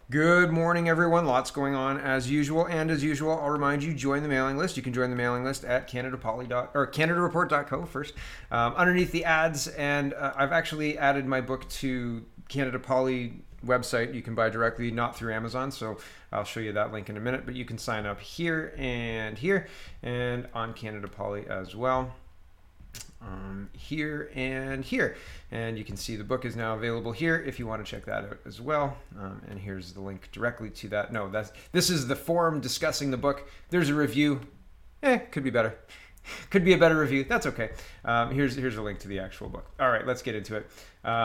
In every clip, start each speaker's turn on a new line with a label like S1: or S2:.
S1: Good morning, everyone. Lots going on as usual. And as usual, I'll remind you, join the mailing list. You can join the mailing list at CanadaReport.co first. Underneath the ads, and I've actually added my book to Canada Poly website. You can buy directly, not through Amazon. So I'll show you that link in a minute. But you can sign up here, and on Canada Poly as well. Here and here, and you can see the book is now available here if you want to check that out as well. And here's the link directly to that. No, this is the forum discussing the book. There's a review. Could be better. Could be a better review. That's okay. Here's a link to the actual book. All right, let's get into it.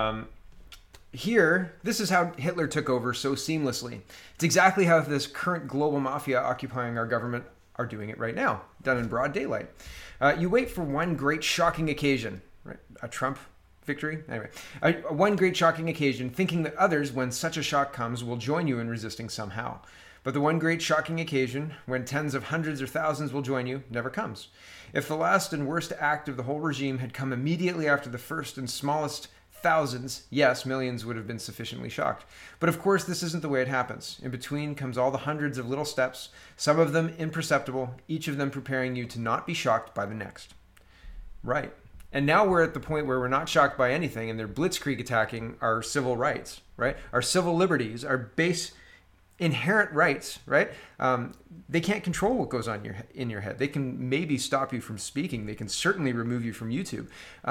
S1: Here, this is how Hitler took over so seamlessly. It's exactly how this current global mafia occupying our government are doing it right now, done in broad daylight. You wait for one great shocking occasion, right? A Trump victory? Anyway, one great shocking occasion, thinking that others, when such a shock comes, will join you in resisting somehow. But the one great shocking occasion, when tens of hundreds or thousands will join you, never comes. If the last and worst act of the whole regime had come immediately after the first and smallest thousands, yes, millions would have been sufficiently shocked. But of course, this isn't the way it happens. In between comes all the hundreds of little steps, some of them imperceptible, each of them preparing you to not be shocked by the next. Right. And now we're at the point where we're not shocked by anything, and they're blitzkrieg attacking our civil rights, right? Our civil liberties, our base inherent rights, right? They can't control what goes on in your head. They can maybe stop you from speaking. They can certainly remove you from YouTube.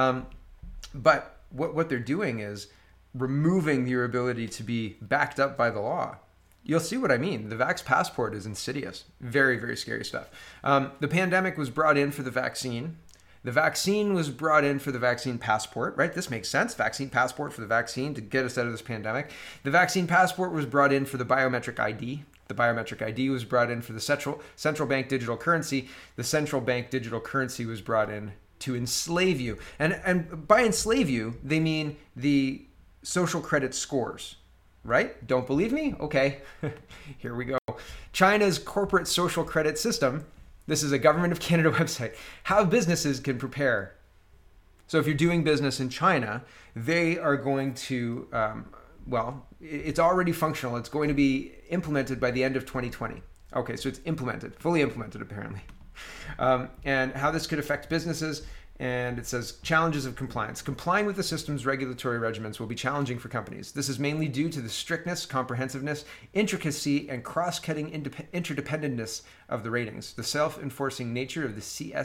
S1: But what they're doing is removing your ability to be backed up by the law. You'll see what I mean. The Vax Passport is insidious. Very, very scary stuff. The pandemic was brought in for the vaccine. The vaccine was brought in for the vaccine passport, right? This makes sense. Vaccine passport for the vaccine to get us out of this pandemic. The vaccine passport was brought in for the biometric ID. The biometric ID was brought in for the central bank digital currency. The central bank digital currency was brought in to enslave you. And by enslave you, they mean the social credit scores, right? Don't believe me? Okay, here we go. China's corporate social credit system, this is a Government of Canada website, how businesses can prepare. So if you're doing business in China, they are going to, it's already functional. It's going to be implemented by the end of 2020. Okay, so it's implemented, fully implemented apparently. And how this could affect businesses. And it says challenges of compliance. Complying with the system's regulatory regimens will be challenging for companies. This is mainly due to the strictness, comprehensiveness, intricacy, and cross-cutting interdependentness of the ratings. The self-enforcing nature of the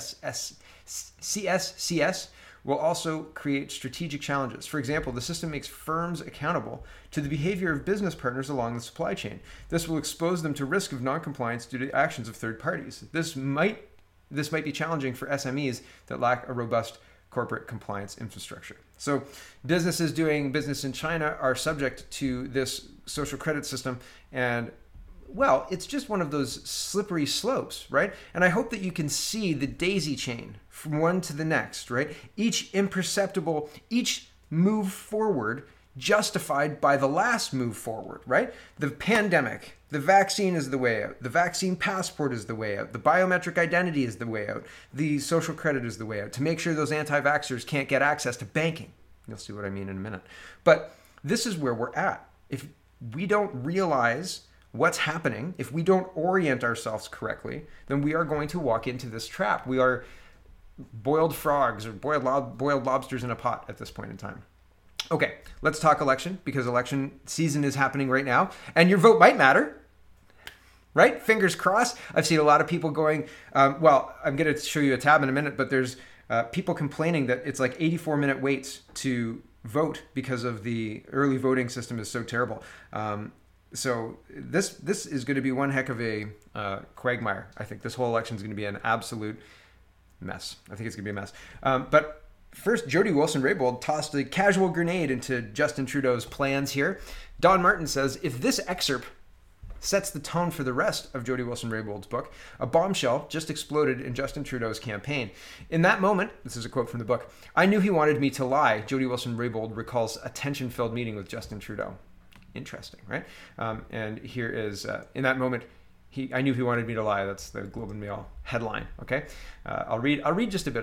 S1: CSCS will also create strategic challenges. For example, the system makes firms accountable to the behavior of business partners along the supply chain. This will expose them to risk of non-compliance due to actions of third parties. This might be challenging for SMEs that lack a robust corporate compliance infrastructure. So businesses doing business in China are subject to this social credit system, and well, it's just one of those slippery slopes, right? And I hope that you can see the daisy chain from one to the next, right? Each move forward justified by the last move forward, right? The pandemic, the vaccine is the way out. The vaccine passport is the way out. The biometric identity is the way out. The social credit is the way out to make sure those anti-vaxxers can't get access to banking. You'll see what I mean in a minute. But this is where we're at. If we don't realize what's happening, if we don't orient ourselves correctly, then we are going to walk into this trap. We are boiled frogs or boiled lobsters in a pot at this point in time. Okay, let's talk election, because election season is happening right now, and your vote might matter, right? Fingers crossed. I've seen a lot of people going, I'm going to show you a tab in a minute, but there's people complaining that it's like 84-minute waits to vote because of the early voting system is so terrible. So this is going to be one heck of a quagmire. I think this whole election is going to be an absolute mess. I think it's going to be a mess. But first, Jody Wilson-Raybould tossed a casual grenade into Justin Trudeau's plans here. Don Martin says, if this excerpt sets the tone for the rest of Jody Wilson-Raybould's book, a bombshell just exploded in Justin Trudeau's campaign. In that moment, this is a quote from the book, I knew he wanted me to lie. Jody Wilson-Raybould recalls a tension-filled meeting with Justin Trudeau. Interesting, right? And here is, in that moment, I knew he wanted me to lie. That's the Globe and Mail headline, okay? I'll read just a bit of it.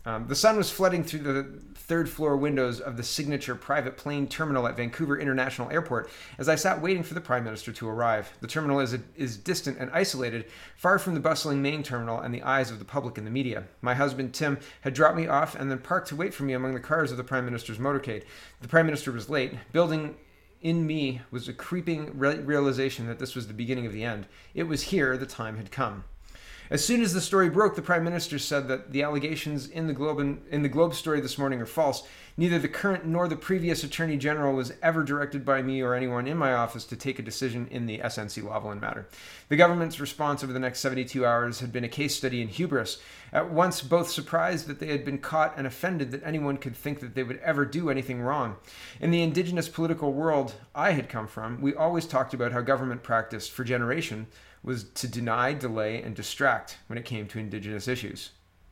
S1: The sun was flooding through the third floor windows of the Signature private plane terminal at Vancouver International Airport as I sat waiting for the Prime Minister to arrive. The terminal is distant and isolated, far from the bustling main terminal and the eyes of the public and the media. My husband, Tim, had dropped me off and then parked to wait for me among the cars of the Prime Minister's motorcade. The Prime Minister was late. Building in me was a creeping realization that this was the beginning of the end. It was here the time had come. As soon as the story broke, the Prime Minister said that the allegations in the Globe story this morning are false. Neither the current nor the previous Attorney General was ever directed by me or anyone in my office to take a decision in the SNC-Lavalin matter. The government's response over the next 72 hours had been a case study in hubris, at once both surprised that they had been caught and offended that anyone could think that they would ever do anything wrong. In the Indigenous political world I had come from, we always talked about how government practiced for generation was to deny, delay, and distract when it came to Indigenous issues.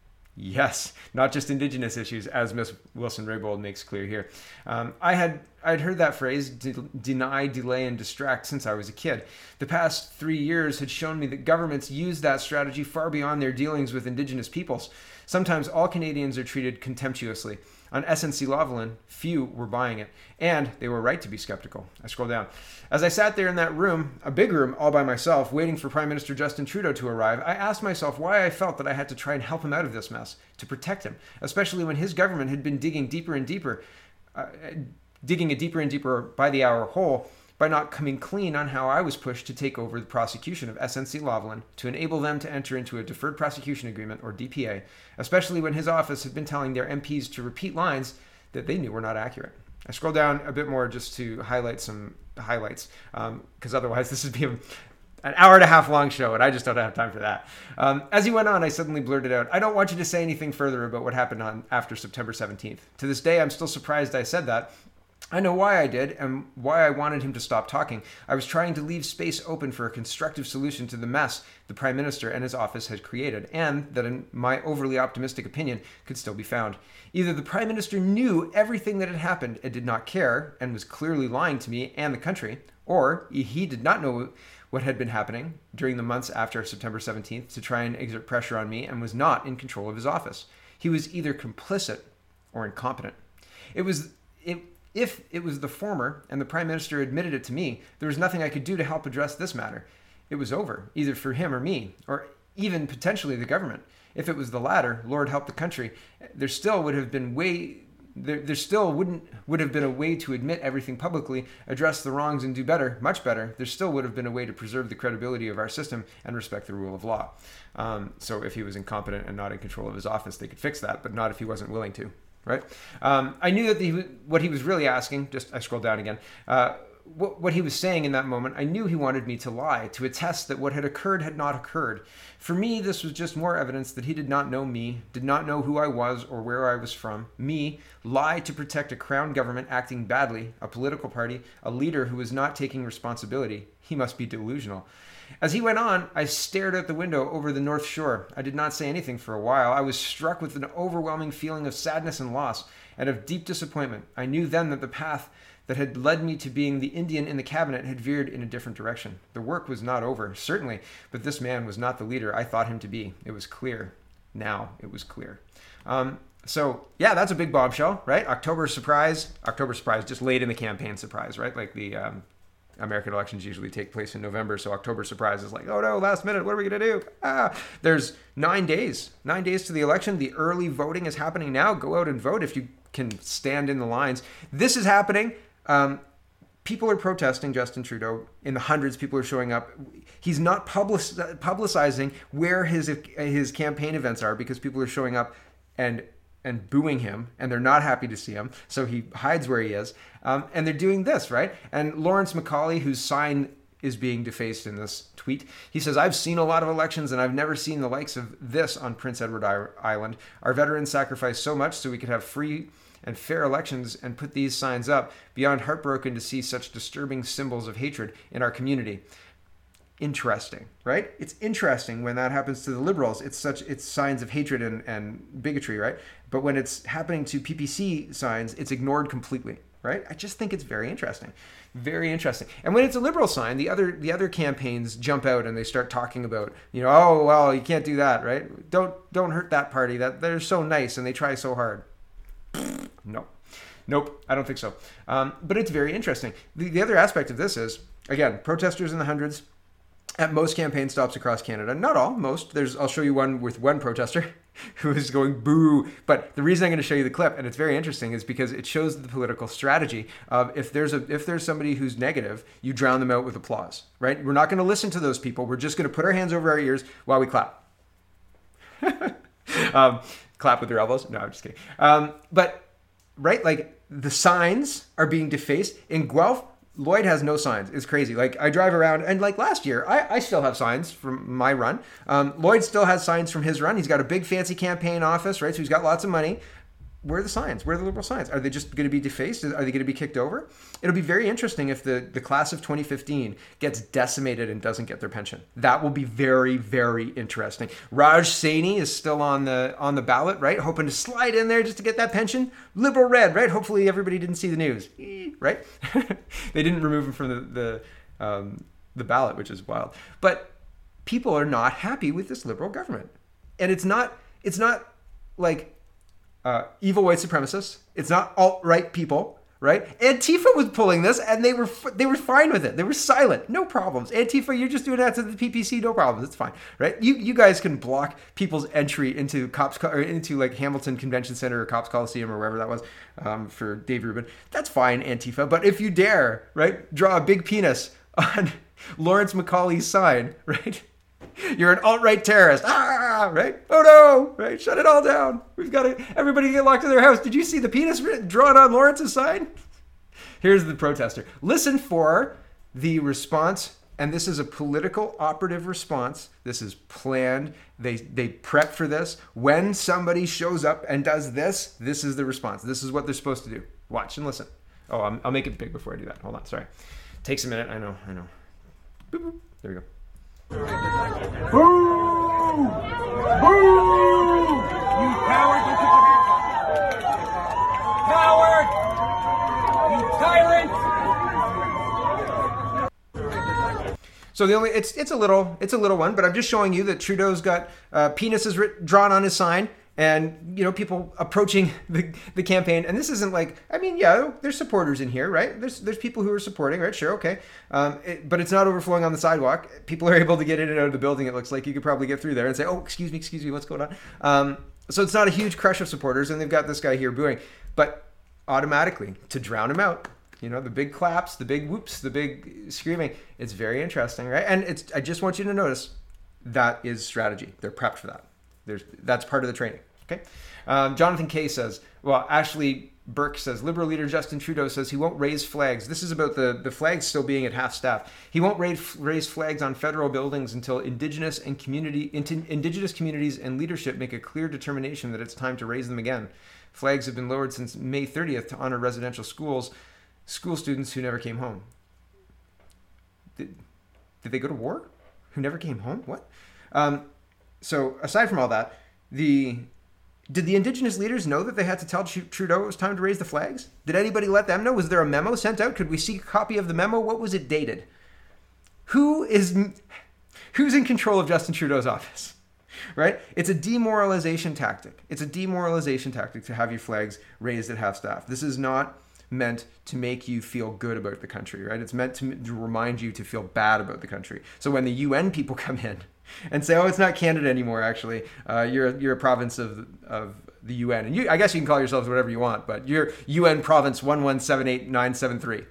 S1: Yes, not just Indigenous issues, as Ms. Wilson-Raybould makes clear here. I'd heard that phrase, deny, delay, and distract, since I was a kid. The past 3 years had shown me that governments use that strategy far beyond their dealings with Indigenous peoples. Sometimes all Canadians are treated contemptuously. On SNC-Lavalin, few were buying it, and they were right to be skeptical. I scroll down. As I sat there in that room, a big room, all by myself, waiting for Prime Minister Justin Trudeau to arrive, I asked myself why I felt that I had to try and help him out of this mess, to protect him, especially when his government had been digging deeper and deeper, digging a deeper and deeper by the hour hole, by not coming clean on how I was pushed to take over the prosecution of SNC-Lavalin to enable them to enter into a deferred prosecution agreement, or DPA, especially when his office had been telling their MPs to repeat lines that they knew were not accurate. I scroll down a bit more just to highlight some highlights, because otherwise this would be an hour and a half long show, and I just don't have time for that. As he went on, I suddenly blurted out, "I don't want you to say anything further about what happened after September 17th. To this day, I'm still surprised I said that. I know why I did and why I wanted him to stop talking. I was trying to leave space open for a constructive solution to the mess the Prime Minister and his office had created, and that, in my overly optimistic opinion, could still be found. Either the Prime Minister knew everything that had happened and did not care, and was clearly lying to me and the country, or he did not know what had been happening during the months after September 17th to try and exert pressure on me, and was not in control of his office. He was either complicit or incompetent. If it was the former, and the Prime Minister admitted it to me, there was nothing I could do to help address this matter. It was over, either for him or me, or even potentially the government. If it was the latter, Lord help the country, there still would have been would have been a way to admit everything publicly, address the wrongs, and do better, much better. There still would have been a way to preserve the credibility of our system and respect the rule of law. So if he was incompetent and not in control of his office, they could fix that, but not if he wasn't willing to. Right? I knew that what he was really asking, I scroll down again, what he was saying in that moment, I knew he wanted me to lie, to attest that what had occurred had not occurred. For me, this was just more evidence that he did not know me, did not know who I was or where I was from. Me, lie to protect a crown government acting badly, a political party, a leader who was not taking responsibility. He must be delusional. As he went on, I stared out the window over the North Shore. I did not say anything for a while. I was struck with an overwhelming feeling of sadness and loss, and of deep disappointment. I knew then that the path that had led me to being the Indian in the cabinet had veered in a different direction. The work was not over, certainly, but this man was not the leader I thought him to be. It was clear. Now it was clear. So, yeah, that's a big bombshell, right? October surprise, just late in the campaign surprise, right? Like the American elections usually take place in November, so October surprise is like, oh no, last minute, what are we going to do? There's 9 days to the election. The early voting is happening now. Go out and vote if you can stand in the lines. This is happening. People are protesting Justin Trudeau in the hundreds. People are showing up. He's not publicizing where his campaign events are because people are showing up and booing him, and they're not happy to see him, so he hides where he is. And they're doing this, right? And Lawrence Macaulay, whose sign is being defaced in this tweet, he says, "I've seen a lot of elections, and I've never seen the likes of this on Prince Edward Island. Our veterans sacrificed so much so we could have free and fair elections and put these signs up. Beyond heartbroken to see such disturbing symbols of hatred in our community." Interesting, right? It's interesting when that happens to the Liberals. It's signs of hatred and bigotry, right? But when it's happening to PPC signs, it's ignored completely. right? I just think it's very interesting. Very interesting. And when it's a liberal sign, the other campaigns jump out and they start talking about, oh well, you can't do that, right? Don't hurt that party. That they're so nice and they try so hard. No. Nope, I don't think so. But it's very interesting. The other aspect of this is, again, protesters in the hundreds at most campaign stops across Canada. Not all, most. I'll show you one with one protester who is going boo. But the reason I'm going to show you the clip, and it's very interesting, is because it shows the political strategy of if there's somebody who's negative, you drown them out with applause, right? We're not going to listen to those people. We're just going to put our hands over our ears while we clap. Clap with your elbows. No, I'm just kidding. But right, like the signs are being defaced in Guelph. Lloyd has no signs. It's crazy. Like I drive around and like last year, I still have signs from my run. Lloyd still has signs from his run. He's got a big fancy campaign office, right? So he's got lots of money. Where are the signs? Where are the Liberal signs? Are they just going to be defaced? Are they going to be kicked over? It'll be very interesting if the class of 2015 gets decimated and doesn't get their pension. That will be very, very interesting. Raj Saini is still on the ballot, right? Hoping to slide in there just to get that pension. Liberal red, right? Hopefully everybody didn't see the news, right? They didn't remove him from the ballot, which is wild. But people are not happy with this Liberal government, and it's not like evil white supremacists. It's not alt-right people, right? Antifa was pulling this, and they were fine with it. They were silent, no problems. Antifa, you're just doing that to the PPC, no problems. It's fine, right? You guys can block people's entry into into like Hamilton Convention Center or Cops Coliseum or wherever that was for Dave Rubin. That's fine, Antifa. But if you dare, right, draw a big penis on Lawrence Macaulay's sign, right? You're an alt-right terrorist. Right? Oh no! Right? Shut it all down. We've got everybody get locked in their house. Did you see the penis drawn on Lawrence's sign? Here's the protester. Listen for the response, and this is a political operative response. This is planned. They prep for this. When somebody shows up and does this is the response. This is what they're supposed to do. Watch and listen. Oh, I'll make it big before I do that. Hold on. Sorry. Takes a minute. I know. Boop, boop. There we go.
S2: Boo! Boo! You coward! You coward! You tyrant!
S1: So it's a little one, but I'm just showing you that Trudeau's got penises drawn on his sign. And, people approaching the campaign. And this isn't like, there's supporters in here, right? There's people who are supporting, right? Sure, okay. But it's not overflowing on the sidewalk. People are able to get in and out of the building, it looks like. You could probably get through there and say, oh, excuse me, what's going on? So it's not a huge crush of supporters, and they've got this guy here booing. But automatically, to drown him out, the big claps, the big whoops, the big screaming, it's very interesting, right? And I just want you to notice that is strategy. They're prepped for that. That's part of the training. Okay. Jonathan Kay says, Ashley Burke says, Liberal leader Justin Trudeau says he won't raise flags. This is about the flags still being at half staff. He won't raise flags on federal buildings until Indigenous communities and leadership make a clear determination that it's time to raise them again. Flags have been lowered since May 30th to honor residential school students who never came home. Did they go to war? Who never came home? What? So aside from all that, did the Indigenous leaders know that they had to tell Trudeau it was time to raise the flags? Did anybody let them know? Was there a memo sent out? Could we see a copy of the memo? What was it dated? Who's in control of Justin Trudeau's office? Right? It's a demoralization tactic. It's a demoralization tactic to have your flags raised at half staff. This is not meant to make you feel good about the country, right? It's meant to remind you to feel bad about the country. So when the UN people come in and say, oh, it's not Canada anymore, actually, you're a province of the UN. And I guess you can call yourselves whatever you want, but you're UN province 1178973.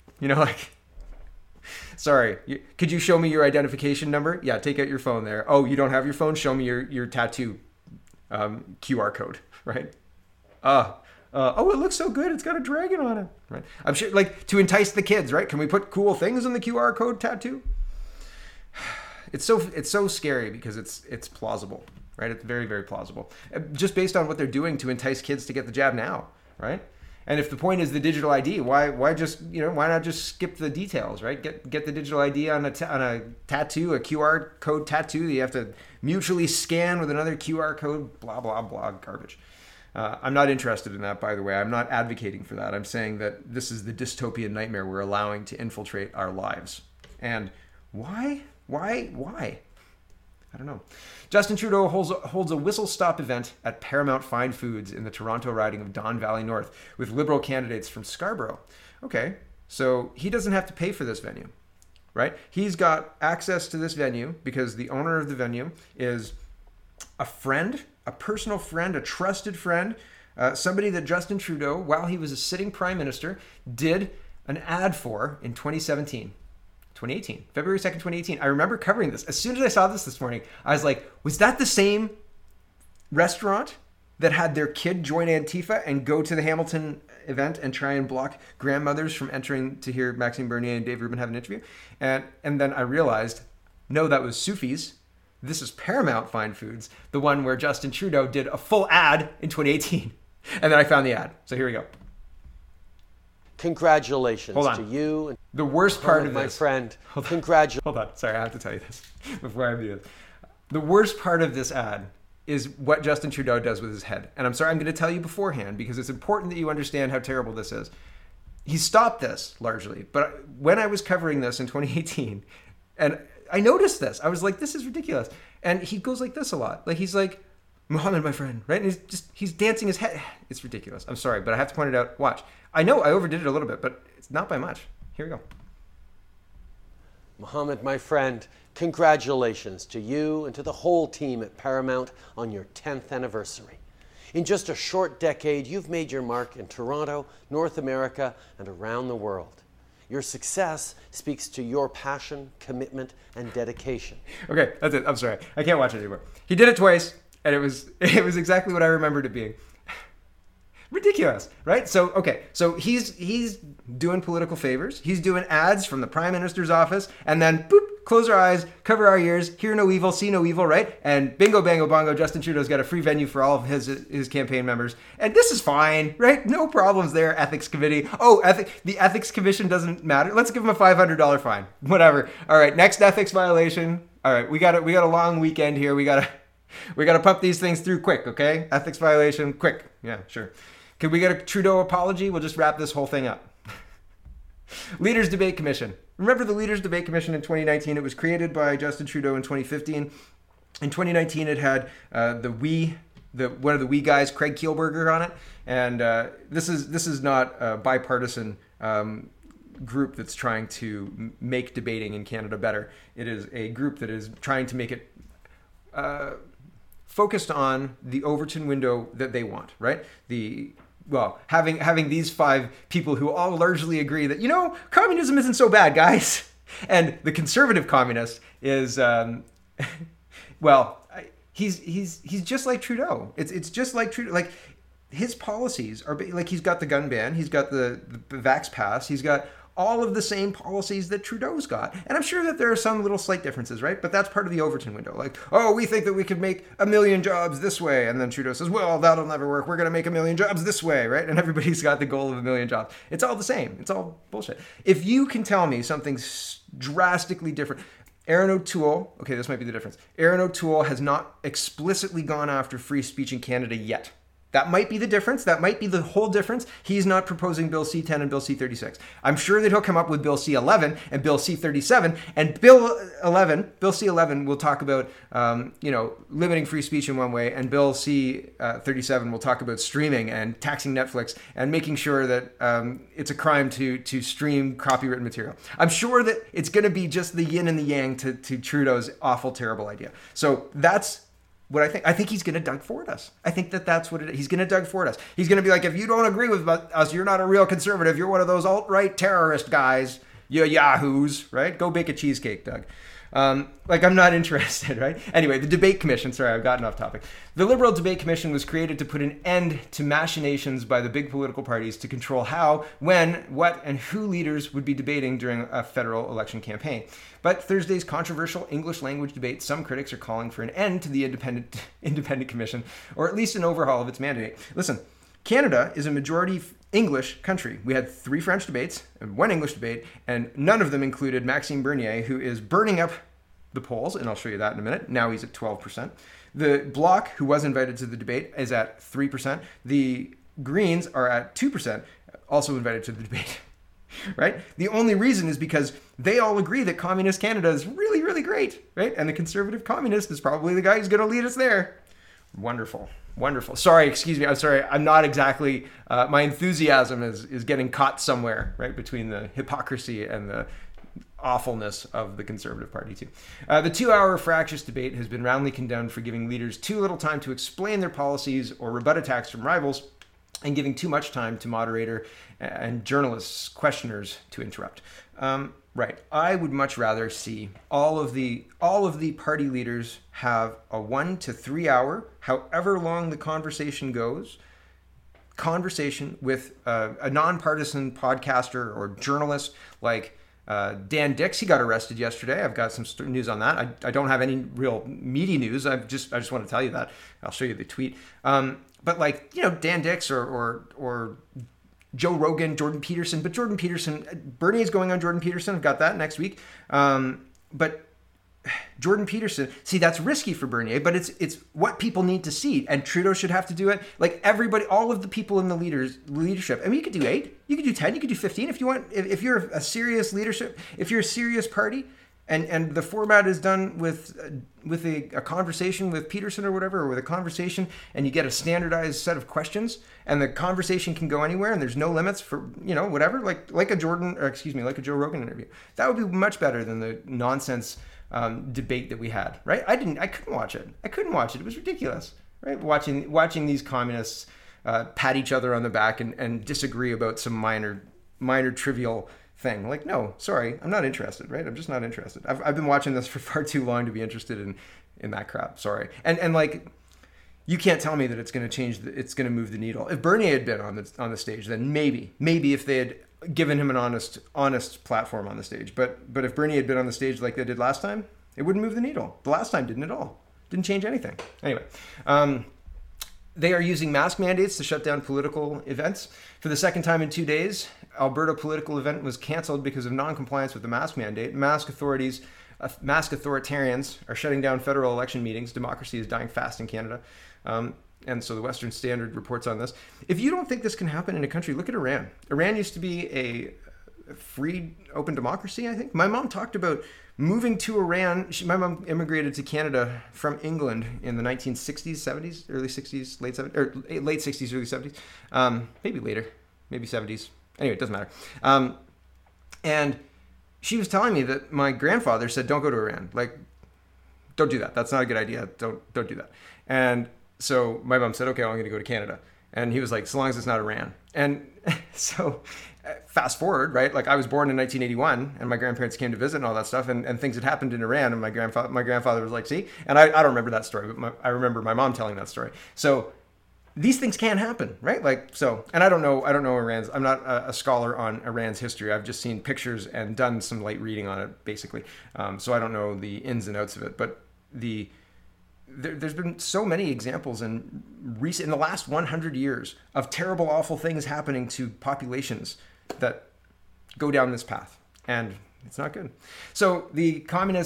S1: Sorry, could you show me your identification number? Yeah, take out your phone there. Oh, you don't have your phone? Show me your tattoo QR code, right? Oh, it looks so good. It's got a dragon on it, right? I'm sure, to entice the kids, right? Can we put cool things on the QR code tattoo? It's so scary because it's plausible, right? It's very, very plausible. Just based on what they're doing to entice kids to get the jab now, right? And if the point is the digital ID, why not just skip the details, right? Get the digital ID on a tattoo, a QR code tattoo that you have to mutually scan with another QR code, blah, blah, blah, garbage. I'm not interested in that, by the way. I'm not advocating for that. I'm saying that this is the dystopian nightmare we're allowing to infiltrate our lives. And why? Why? I don't know. Justin Trudeau holds a whistle-stop event at Paramount Fine Foods in the Toronto riding of Don Valley North with Liberal candidates from Scarborough. Okay, so he doesn't have to pay for this venue, right? He's got access to this venue because the owner of the venue is a friend, a personal friend, a trusted friend, somebody that Justin Trudeau, while he was a sitting prime minister, did an ad for in 2018, February 2nd, 2018. I remember covering this. As soon as I saw this morning, I was like, was that the same restaurant that had their kid join Antifa and go to the Hamilton event and try and block grandmothers from entering to hear Maxime Bernier and Dave Rubin have an interview? And then I realized, no, that was Soufy's. This is Paramount Fine Foods, the one where Justin Trudeau did a full ad in 2018. And then I found the ad. So here we go.
S3: Congratulations to you. And
S1: the worst part of
S3: my
S1: this,
S3: friend. Congratulations.
S1: Hold on. Sorry, I have to tell you this before I do this. The worst part of this ad is what Justin Trudeau does with his head. And I'm sorry, I'm going to tell you beforehand because it's important that you understand how terrible this is. He stopped this largely. But when I was covering this in 2018, and I noticed this, I was like, this is ridiculous. And he goes like this a lot. Like he's like, Mohammed, my friend, right? And he's dancing his head. It's ridiculous. I'm sorry, but I have to point it out. Watch. I know I overdid it a little bit, but it's not by much. Here we go.
S3: Mohammed, my friend, congratulations to you and to the whole team at Paramount on your 10th anniversary. In just a short decade, you've made your mark in Toronto, North America, and around the world. Your success speaks to your passion, commitment, and dedication.
S1: Okay, that's it. I'm sorry. I can't watch it anymore. He did it twice, and it was exactly what I remembered it being. Ridiculous, right? So he's doing political favors. He's doing ads from the Prime Minister's office, and then boop, close our eyes, cover our ears, hear no evil, see no evil, right? And bingo, bango, bongo, Justin Trudeau's got a free venue for all of his campaign members. And this is fine, right? No problems there, ethics committee. Oh, the ethics commission doesn't matter. Let's give him a $500 fine. Whatever. All right, next ethics violation. All right, we got a long weekend here. We got to pump these things through quick, okay? Ethics violation, quick. Yeah, sure. Could we get a Trudeau apology? We'll just wrap this whole thing up. Leaders Debate Commission. Remember the Leaders Debate Commission in 2019? It was created by Justin Trudeau in 2015. In 2019, it had one of the wee guys, Craig Kielburger, on it. And this is not a bipartisan group that's trying to make debating in Canada better. It is a group that is trying to make it focused on the Overton window that they want, right? Having these five people who all largely agree that, communism isn't so bad, guys. And the conservative communist is, he's just like Trudeau. It's just like Trudeau. Like his policies are like, he's got the gun ban, he's got the vax pass, he's got all of the same policies that Trudeau's got. And I'm sure that there are some little slight differences, right? But that's part of the Overton window. Like, we think that we could make 1 million jobs this way. And then Trudeau says, well, that'll never work. We're going to make 1 million jobs this way, right? And everybody's got the goal of 1 million jobs. It's all the same. It's all bullshit. If you can tell me something drastically different, Erin O'Toole, okay, this might be the difference. Erin O'Toole has not explicitly gone after free speech in Canada yet. That might be the difference. That might be the whole difference. He's not proposing Bill C-10 and Bill C-36. I'm sure that he'll come up with Bill C-11 and Bill C-37. And Bill C-11 will talk about, limiting free speech in one way. And Bill C-37 will talk about streaming and taxing Netflix and making sure that it's a crime to stream copywritten material. I'm sure that it's going to be just the yin and the yang to Trudeau's awful, terrible idea. So that's what I think. I think he's going to Doug Ford us. I think that's what it is. He's going to Doug Ford us. He's going to be like, if you don't agree with us, you're not a real conservative. You're one of those alt-right terrorist guys. You yahoos, right? Go bake a cheesecake, Doug. I'm not interested, right? Anyway, the Debate Commission. Sorry, I've gotten off topic. The Liberal Debate Commission was created to put an end to machinations by the big political parties to control how, when, what, and who leaders would be debating during a federal election campaign. But Thursday's controversial English language debate, some critics are calling for an end to the independent commission, or at least an overhaul of its mandate. Listen, Canada is a majority English country. We had 3 French debates and 1 English debate, and none of them included Maxime Bernier, who is burning up the polls, and I'll show you that in a minute. Now he's at 12%. The Bloc, who was invited to the debate, is at 3%. The Greens are at 2%, also invited to the debate. Right? The only reason is because they all agree that Communist Canada is really, really great, right? And the Conservative Communist is probably the guy who's going to lead us there. Wonderful. Wonderful. Sorry, excuse me. I'm sorry. I'm not exactly, my enthusiasm is getting caught somewhere, right? Between the hypocrisy and the awfulness of the Conservative Party too. The 2-hour fractious debate has been roundly condemned for giving leaders too little time to explain their policies or rebut attacks from rivals, and giving too much time to moderator and journalists, questioners to interrupt. Right. I would much rather see all of the party leaders have a 1 to 3 hour, however long the conversation goes, conversation with a nonpartisan podcaster or journalist like Dan Dix. He got arrested yesterday. I've got some news on that. I don't have any real meaty news. I just want to tell you that. I'll show you the tweet. But like, you know, Dan Dix or Joe Rogan, Jordan Peterson. But Jordan Peterson, Bernie is going on Jordan Peterson. I've got that next week. But Jordan Peterson, see, that's risky for Bernier, but it's what people need to see. And Trudeau should have to do it. Like everybody, all of the people in the leadership. I mean, you could do 8, you could do 10, you could do 15 if you want. If you're a serious leadership, if you're a serious party, and the format is done with a conversation with Peterson or whatever, or with a conversation, and you get a standardized set of questions, and the conversation can go anywhere, and there's no limits for, you know, whatever, like a Joe Rogan interview. That would be much better than the nonsense debate that we had, right? I couldn't watch it. It was ridiculous, right? Watching these communists pat each other on the back and disagree about some minor trivial thing. Like, no, sorry, I'm not interested, right? I'm just not interested. I've been watching this for far too long to be interested in that crap. Sorry. And like, you can't tell me that it's going to change, it's going to move the needle. If Bernier had been on the stage, then maybe if they had given him an honest platform on the stage. But if Bernier had been on the stage like they did last time, it wouldn't move the needle. The last time didn't at all. Didn't change anything. Anyway, they are using mask mandates to shut down political events. For the second time in 2 days, Alberta political event was canceled because of non-compliance with the mask mandate. Mask authoritarians are shutting down federal election meetings. Democracy is dying fast in Canada. And so the Western Standard reports on this. If you don't think this can happen in a country, look at Iran. Iran used to be a free, open democracy, I think. My mom talked about moving to Iran. My mom immigrated to Canada from England in the 1960s, 70s, early 60s, late 70s, or late 60s, early 70s. Maybe later, maybe 70s. Anyway, it doesn't matter. And she was telling me that my grandfather said, don't go to Iran. Like, don't do that. That's not a good idea. Don't do that. And so my mom said, okay, well, I'm going to go to Canada. And he was like, so long as it's not Iran. And so fast forward, right? Like I was born in 1981 and my grandparents came to visit and all that stuff, and things had happened in Iran, and my grandfather was like, see? And I don't remember that story, but I remember my mom telling that story. So these things can happen, right? Like, so, and I don't know Iran's, I'm not a scholar on Iran's history. I've just seen pictures and done some light reading on it, basically. So I don't know the ins and outs of it, but there's been so many examples in the last 100 years of terrible, awful things happening to populations that go down this path, and it's not good. So the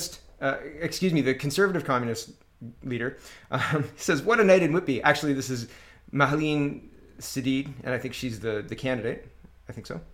S1: conservative communist leader says, what a night in Whitby. Actually, this is Mahaleen Sidid, and I think she's the candidate. I think so.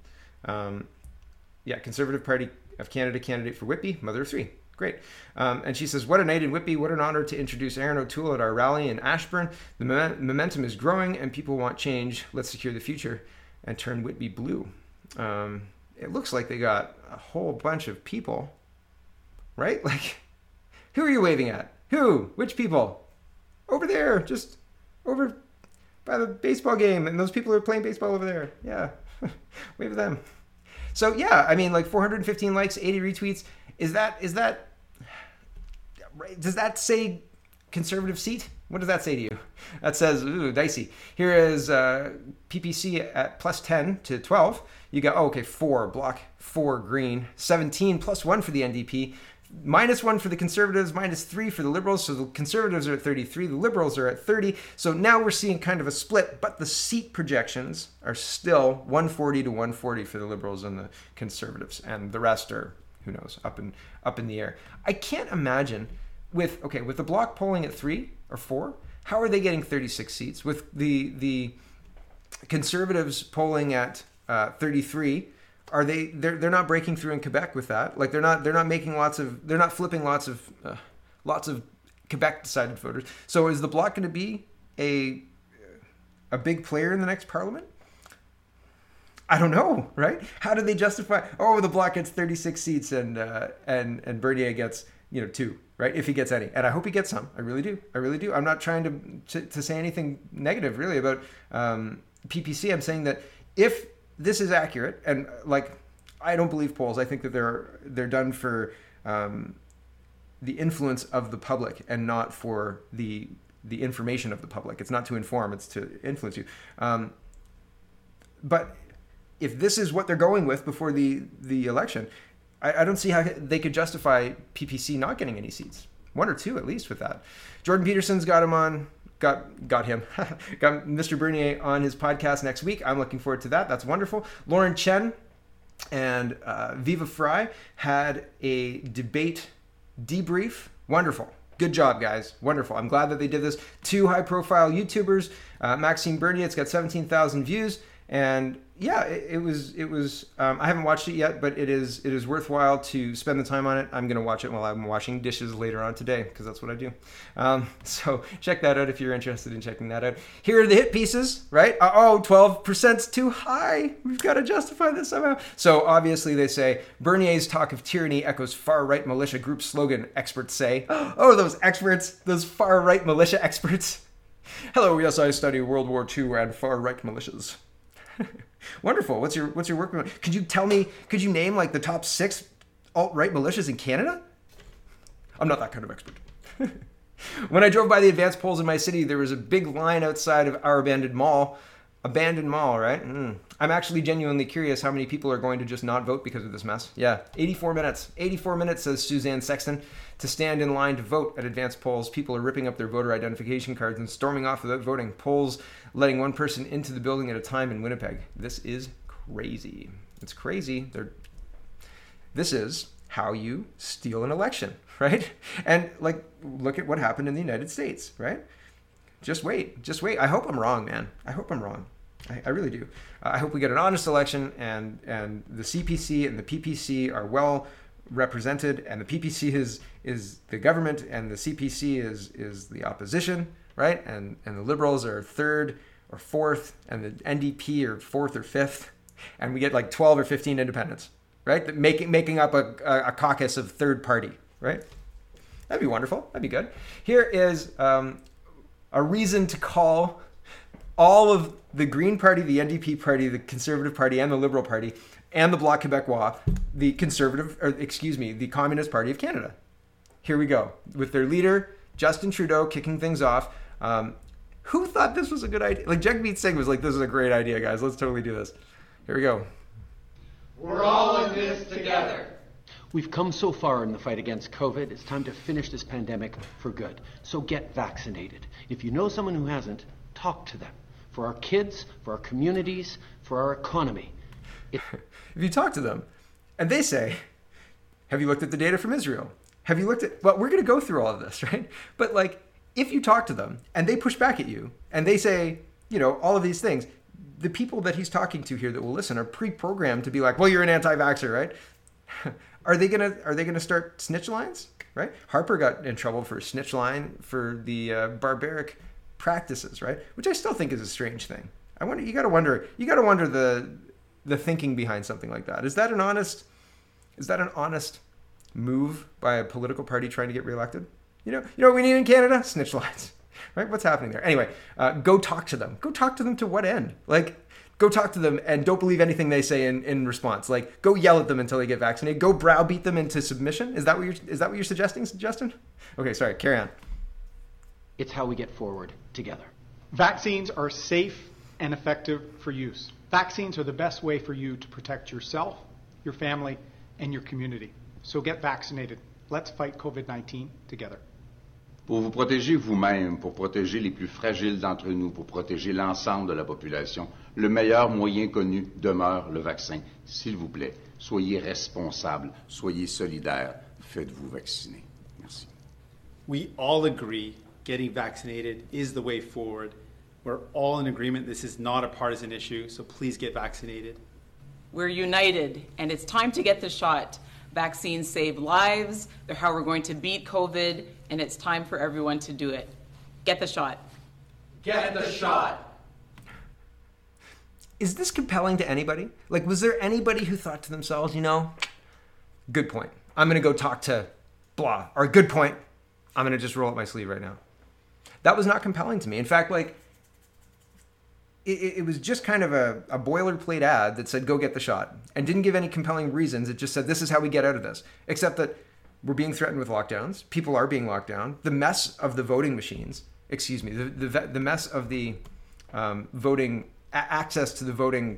S1: Conservative Party of Canada candidate for Whitby, mother of 3. Great. And she says, what a night in Whitby. What an honor to introduce Erin O'Toole at our rally in Ashburn. The momentum is growing and people want change. Let's secure the future and turn Whitby blue. It looks like they got a whole bunch of people, right? Like, who are you waving at? Who? Which people? Over there, just over by the baseball game. And those people are playing baseball over there. Yeah. Wave at them. So yeah, I mean, like 415 likes, 80 retweets. Is that, does that say conservative seat? What does that say to you? That says, ooh, dicey. Here is PPC at plus 10 to 12. You got, 4, Bloc 4, Green, 17 plus 1 for the NDP, minus 1 for the Conservatives, minus 3 for the Liberals. So the Conservatives are at 33, the Liberals are at 30. So now we're seeing kind of a split, but the seat projections are still 140 to 140 for the Liberals and the Conservatives, and the rest are, who knows, up in the air. I can't imagine with the Bloc polling at 3, or 4. How are they getting 36 seats with the Conservatives polling at 33? Are they're not breaking through in Quebec with that? Like they're not flipping lots of Quebec decided voters. So is the Bloc going to be a big player in the next parliament? I don't know, right? How do they justify? Oh, the Bloc gets 36 seats and Bernier gets 2, right? If he gets any, and I hope he gets some. I really do. I'm not trying to say anything negative really about PPC. I'm saying that if this is accurate, and like I don't believe polls. I think that they're done for the influence of the public and not for the information of the public. It's not to inform; it's to influence you. But if this is what they're going with before the election, I don't see how they could justify PPC not getting any seats. 1 or 2 at least with that. Jordan Peterson's got Mr. Bernier on his podcast next week. I'm looking forward to that. That's wonderful. Lauren Chen and Viva Fry had a debate debrief. Wonderful. Good job, guys. Wonderful. I'm glad that they did this. 2 high-profile YouTubers. Maxime Bernier, it's got 17,000 views. And yeah, it was. I haven't watched it yet, but it is worthwhile to spend the time on it. I'm going to watch it while I'm washing dishes later on today because that's what I do. So check that out if you're interested in checking that out. Here are the hit pieces, right? 12%'s too high. We've got to justify this somehow. So obviously they say Bernier's talk of tyranny echoes far-right militia group slogan. Experts say, oh, those experts, those far-right militia experts. Hello, yes, I study World War II and far-right militias. Wonderful. What's your work? Could you name like the top 6 alt-right militias in Canada? I'm not that kind of expert. When I drove by the advanced polls in my city, there was a big line outside of our abandoned mall. Abandoned mall, right? I'm actually genuinely curious how many people are going to just not vote because of this mess. Yeah, 84 minutes. 84 minutes, says Suzanne Sexton, to stand in line to vote at advanced polls. People are ripping up their voter identification cards and storming off without voting. Polls letting one person into the building at a time in Winnipeg. This is crazy. It's crazy. This is how you steal an election, right? And like, look at what happened in the United States, right? Just wait. I hope I'm wrong, man. I hope I'm wrong. I really do. I hope we get an honest election and the CPC and the PPC are well represented, and the PPC is the government and the CPC is the opposition, right? And the Liberals are 3rd or 4th, and the NDP are 4th or 5th, and we get like 12 or 15 independents, right? Making up a caucus of third party, right? That'd be wonderful. That'd be good. Here is a reason to call all of the Green Party, the NDP Party, the Conservative Party, and the Liberal Party, and the Bloc Québécois, the Communist Party of Canada. Here we go. With their leader, Justin Trudeau, kicking things off. Who thought this was a good idea? Like, Jagmeet Singh was like, this is a great idea, guys. Let's totally do this. Here we go.
S4: We're all in this together.
S5: We've come so far in the fight against COVID, it's time to finish this pandemic for good. So get vaccinated. If you know someone who hasn't, talk to them. For our kids, for our communities, for our economy.
S1: If you talk to them and they say, have you looked at the data from Israel? Have you looked at, well, we're going to go through all of this, right? But like, if you talk to them and they push back at you and they say, all of these things, the people that he's talking to here that will listen are pre-programmed to be like, well, you're an anti-vaxxer, right? Are they gonna start snitch lines, right? Harper got in trouble for a snitch line for the barbaric practices, right? Which I still think is a strange thing. You gotta wonder the thinking behind something like that. Is that an honest move by a political party trying to get reelected? You know what we need in Canada? Snitch lines, right? What's happening there? Anyway, go talk to them. Go talk to them to what end? Like, go talk to them and don't believe anything they say in response. Like, go yell at them until they get vaccinated. Go browbeat them into submission. Is that what you're suggesting, Justin? Okay, sorry. Carry on.
S5: It's how we get forward together.
S6: Vaccines are safe and effective for use. Vaccines are the best way for you to protect yourself, your family, and your community. So get vaccinated. Let's fight COVID-19 together.
S7: Pour vous protéger vous-même, pour protéger les plus fragiles d'entre nous, pour protéger l'ensemble de la population, le meilleur moyen connu demeure le vaccin. S'il vous plaît, soyez responsables, soyez solidaires, faites-vous vacciner. Merci.
S8: We all agree getting vaccinated is the way forward. We're all in agreement. This is not a partisan issue, so please get vaccinated.
S9: We're united, and it's time to get the shot. Vaccines save lives. They're how we're going to beat COVID, and it's time for everyone to do it. Get the shot.
S4: Get the shot.
S1: Is this compelling to anybody? Like, was there anybody who thought to themselves, good point, I'm going to go talk to blah, or good point, I'm going to just roll up my sleeve right now? That was not compelling to me. In fact, it was just kind of a boilerplate ad that said, go get the shot, and didn't give any compelling reasons. It just said, this is how we get out of this. Except that we're being threatened with lockdowns. People are being locked down. The mess of the voting machines, the mess of the voting, access to the voting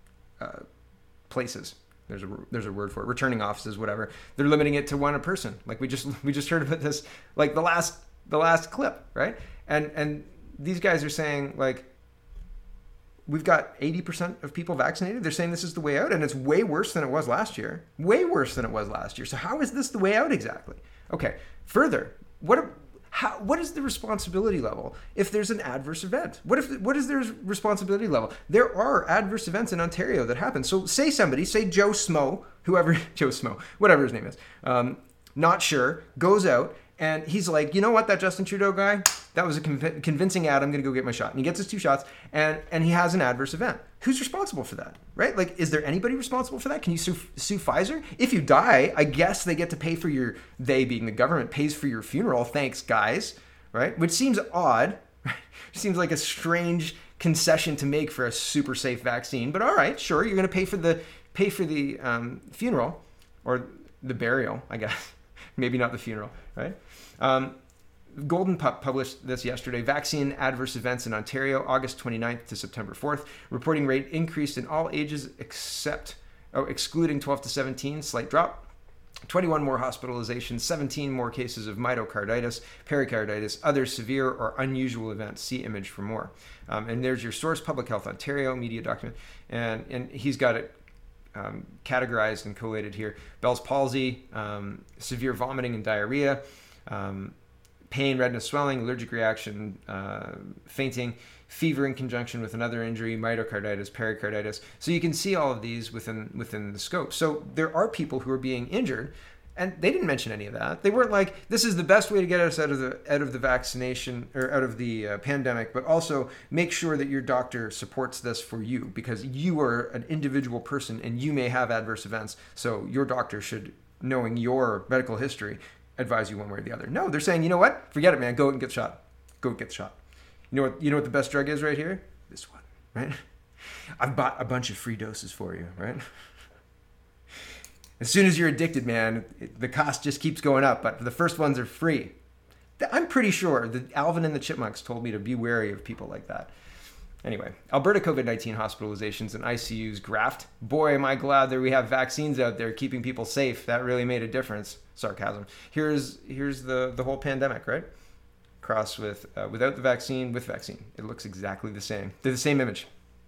S1: places. There's a word for it. Returning offices, whatever. They're limiting it to one a person. Like we just heard about this, like the last clip, right? And these guys are saying, like, we've got 80% of people vaccinated. They're saying this is the way out, and it's way worse than it was last year. Way worse than it was last year. So how is this the way out exactly? Okay. Further, what is the responsibility level if there's an adverse event? What is their responsibility level? There are adverse events in Ontario that happen. So say Joe Smo, whatever his name is, not sure, goes out and he's like, you know what, that Justin Trudeau guy, that was a convincing ad. I'm going to go get my shot. And he gets his 2 shots and he has an adverse event. Who's responsible for that, right? Like, is there anybody responsible for that? Can you sue Pfizer? If you die, I guess they get to pay for they being the government, pays for your funeral. Thanks, guys, right? Which seems odd. Seems like a strange concession to make for a super safe vaccine. But all right, sure, you're going to pay for the funeral or the burial, I guess. Maybe not the funeral, right? Golden Pup published this yesterday. Vaccine adverse events in Ontario, August 29th to September 4th. Reporting rate increased in all ages excluding 12 to 17, slight drop. 21 more hospitalizations, 17 more cases of myocarditis, pericarditis, other severe or unusual events. See image for more. And there's your source, Public Health Ontario, media document. And he's got it categorized and collated here. Bell's palsy, severe vomiting and diarrhea, pain, redness, swelling, allergic reaction, fainting, fever in conjunction with another injury, myocarditis, pericarditis. So you can see all of these within the scope. So there are people who are being injured, and they didn't mention any of that. They weren't like, this is the best way to get us out of the vaccination or out of the pandemic, but also make sure that your doctor supports this for you because you are an individual person and you may have adverse events. So your doctor should, knowing your medical history, advise you one way or the other. No, they're saying, you know what? Forget it, man. Go and get the shot. Go get the shot. You know what the best drug is right here? This one, right? I've bought a bunch of free doses for you, right? As soon as you're addicted, man, the cost just keeps going up, but the first ones are free. I'm pretty sure that Alvin and the Chipmunks told me to be wary of people like that. Anyway, Alberta COVID-19 hospitalizations and ICUs graphed. Boy, am I glad that we have vaccines out there keeping people safe. That really made a difference. Sarcasm. Here's the whole pandemic, right? Cross with without the vaccine, with vaccine. It looks exactly the same. They're the same image.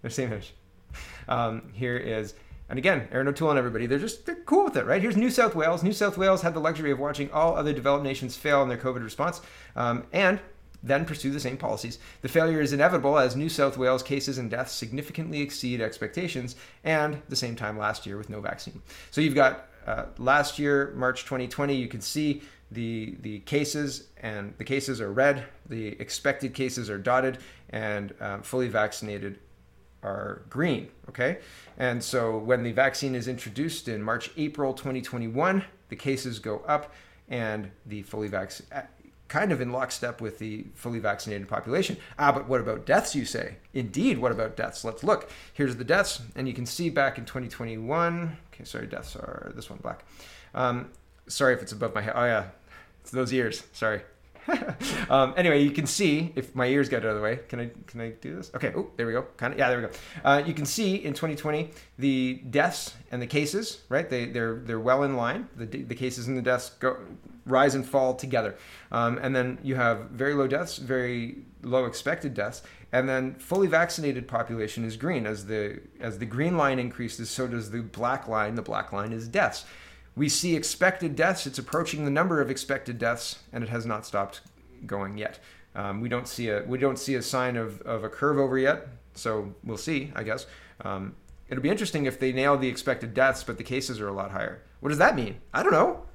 S1: Here is, and again, Aaron O'Toole and everybody, they're cool with it, right? Here's New South Wales. New South Wales had the luxury of watching all other developed nations fail in their COVID response, and then pursue the same policies. The failure is inevitable as New South Wales cases and deaths significantly exceed expectations, and the same time last year with no vaccine. So you've got last year, March 2020, you can see the cases, and the cases are red, the expected cases are dotted, and fully vaccinated are green, okay? And so when the vaccine is introduced in March, April 2021, the cases go up, and the fully vaccinated, kind of in lockstep with the fully vaccinated population. But what about deaths, you say? Indeed, what about deaths? Let's look. Here's the deaths, and you can see back in 2021, okay, sorry, deaths are this one, black. Sorry if it's above my head. Oh yeah, it's those ears, sorry. Anyway, you can see, if my ears got out of the way, can I do this? Okay, oh, there we go, kind of, yeah, there we go. You can see in 2020, the deaths and the cases, right, they're well in line. The cases and the deaths rise and fall together. And then you have very low deaths, very low expected deaths, and then fully vaccinated population is green. As the green line increases, so does the black line. The black line is deaths. We see expected deaths. It's approaching the number of expected deaths, and it has not stopped going yet. We don't see a sign of a curve over yet, so we'll see, I guess. It'll be interesting if they nail the expected deaths, but the cases are a lot higher. What does that mean? I don't know.